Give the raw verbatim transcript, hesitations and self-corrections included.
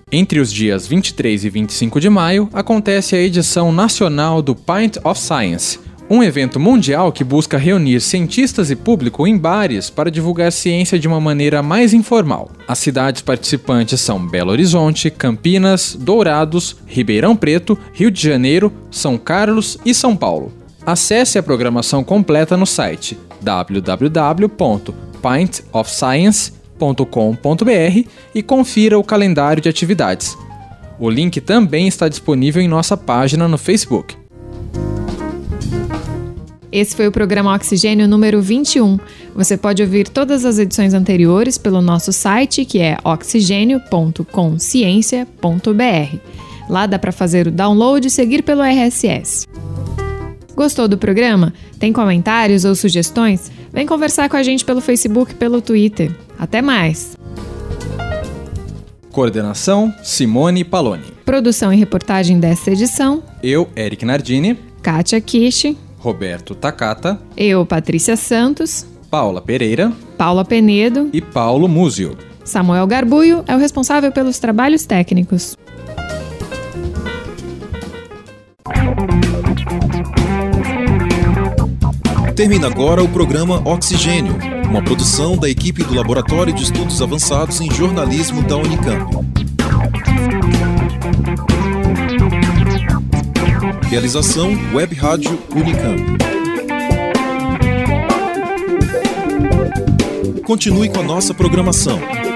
Entre os dias vinte e três e vinte e cinco de maio, acontece a edição nacional do Pint of Science, um evento mundial que busca reunir cientistas e público em bares para divulgar ciência de uma maneira mais informal. As cidades participantes são Belo Horizonte, Campinas, Dourados, Ribeirão Preto, Rio de Janeiro, São Carlos e São Paulo. Acesse a programação completa no site w w w ponto pint of science ponto com ponto b r e confira o calendário de atividades. O link também está disponível em nossa página no Facebook. Esse foi o programa Oxigênio número vinte e um. Você pode ouvir todas as edições anteriores pelo nosso site, que é oxigênio ponto consciência ponto b r. Lá dá para fazer o download e seguir pelo R S S. Gostou do programa? Tem comentários ou sugestões? Vem conversar com a gente pelo Facebook e pelo Twitter. Até mais! Coordenação, Simone Paloni. Produção e reportagem desta edição, eu, Eric Nardini. Kátia Kishi. Roberto Takata. Eu, Patrícia Santos. Paula Pereira. Paula Penedo. E Paulo Múzio. Samuel Garbuio é o responsável pelos trabalhos técnicos. Termina agora o programa Oxigênio, uma produção da equipe do Laboratório de Estudos Avançados em Jornalismo da Unicamp. Realização Web Rádio Unicamp. Continue com a nossa programação.